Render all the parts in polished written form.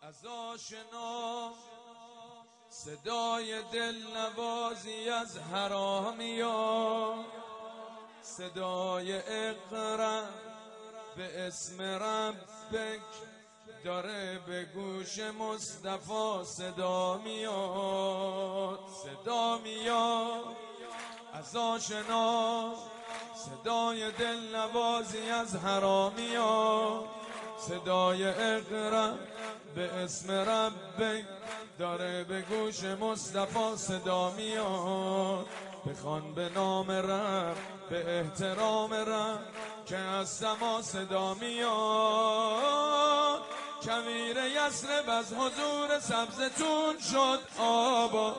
از آشنا صدای دلنوازی از حرامیان، صدای اقرا به اسم ربک داره به گوش مصطفی صدا میاد، صدا میاد از آشنا صدای دلنوازی از حرامیان، صدای اقرا به اسم ربک داره به گوش مصطفی صدا میاد. بخوان به نام رب به احترام رب که از سما صدا میاد. کویر یثرب از حضور سبزتون شد آباد،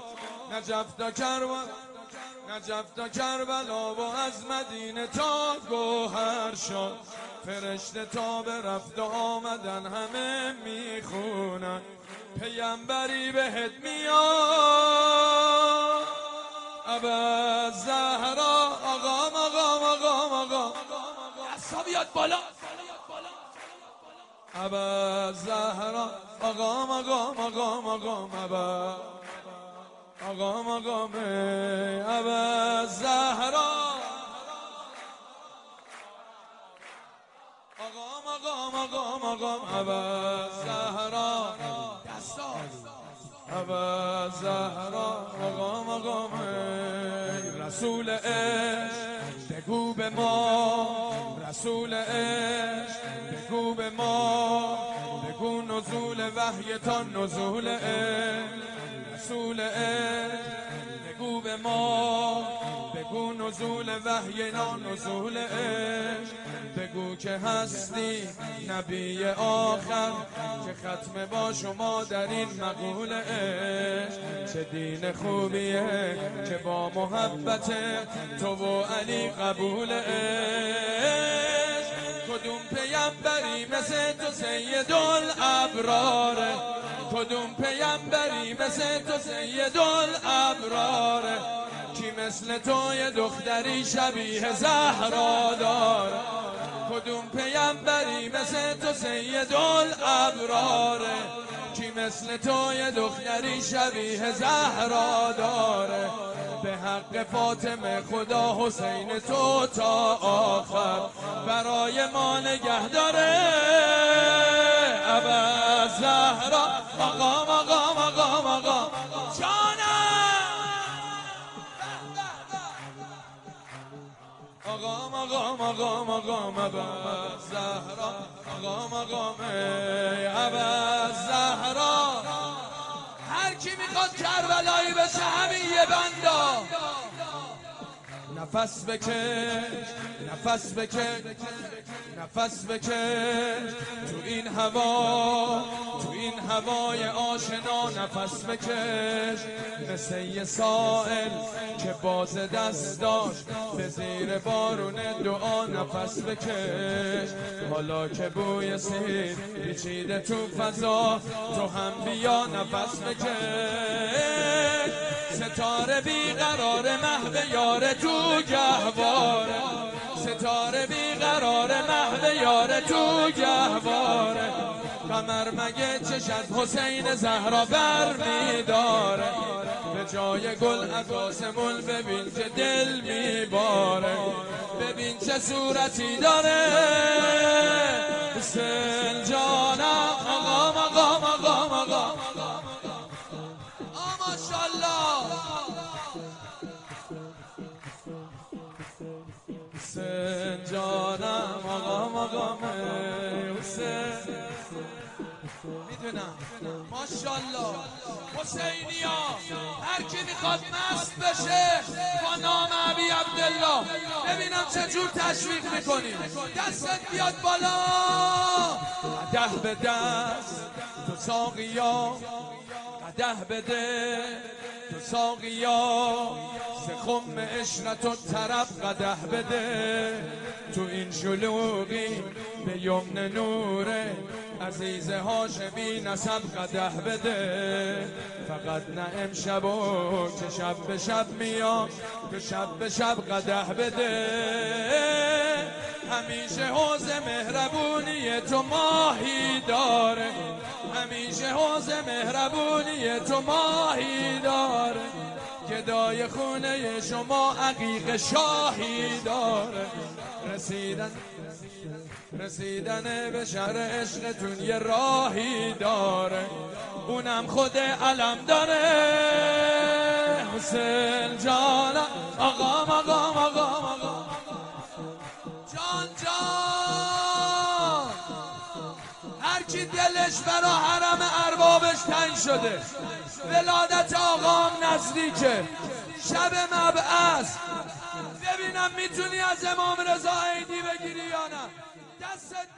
نجف تا کربلا و از مدینه تا گوهر شد. فرشته تا به رفت و آمدن همه میخونن پیامبری بهت میاد. ابا زهرا آقام دستا بیاد بالا. ابا زهرا آقام ابا ابا زهرا آقام ابا زهرا دستا ابا زهرا آقام رسول عشق بگو به ما، رسول عشق بگو به ما، بگو نزول وحی تا نزول عشق. رسول عشق بگو به ما، بگو نزول وحی تا نزول عشق. بگو که هستی نبی آخر که ختم با شما در این مقول عشق. چه دین خوبیه که با محبت تو و علی قبول عشق. کدوم پیامبری مثل تو سید الابراره، کدوم پیامبری مثل تو سید الابراره. کی مثل تو یه دختری شبیه زهرا داره، کدوم پیامبری مثل تو سید الابراره. کی مثل تو یه دختری شبیه زهرا داره. به حق فاطمه خدا حسین تو تا آخر برای ما نگه داره. ابا زهرا آقام جانم آقام ابا زهرا ابا زهرا. هر کی میخواد کربلایی بشه همین یه بندا نفس بکش، نفس بکش، نفس بکش تو این هوا، تو این هوای آشنا نفس بکش. مثل یه سائل که باز دست داشت به زیر بارون دعا نفس بکش. حالا که بوی سیر پیچیده تو فضا تو هم بیا نفس بکش. ستاره بیقرار محو یار تو گهواره، ستاره بیقرار محو یار تو گهواره. قمر مگه چشت حسین زهرا بر میداره، به جای گل از آسمون ببین که دل میباره. ببین چه صورتی داره حسین جانم آقام ماشاءالله. حسین جانم آقام حسین میدونم ماشاءالله. حسینیا هر کی میخواد مست بشه با نام ابی عبدالله ببینم چجور تشویق میکنی. دستت بیاد بالا. قدح به دست تو ساقیا، قدح بده تو ساقیا. خم عشرت و طرب قدح بده تو این شلوغی به یمن نوره. عزیز هاشمی نسب قدح بده. فقط نه امشب و که شب به شب میام، که شب به شب قدح بده. همیشه حوض مهربونی تو ماهی داره، همیشه حوض مهربونی تو ماهی داره، گدای خونه شما عقیق شاهی داره. رسیدن به شهر عشقتون یه راهی داره، اونم خود علم داره. حسین جان آقام آقام آقام آقام جان جان، هر کی دلش برا حرم اربابش تنگ شده، ولادت آقام نزدیکه، شب مبعث، ببینم میتونی از امام رضا عیدی بگیری یا نه. دست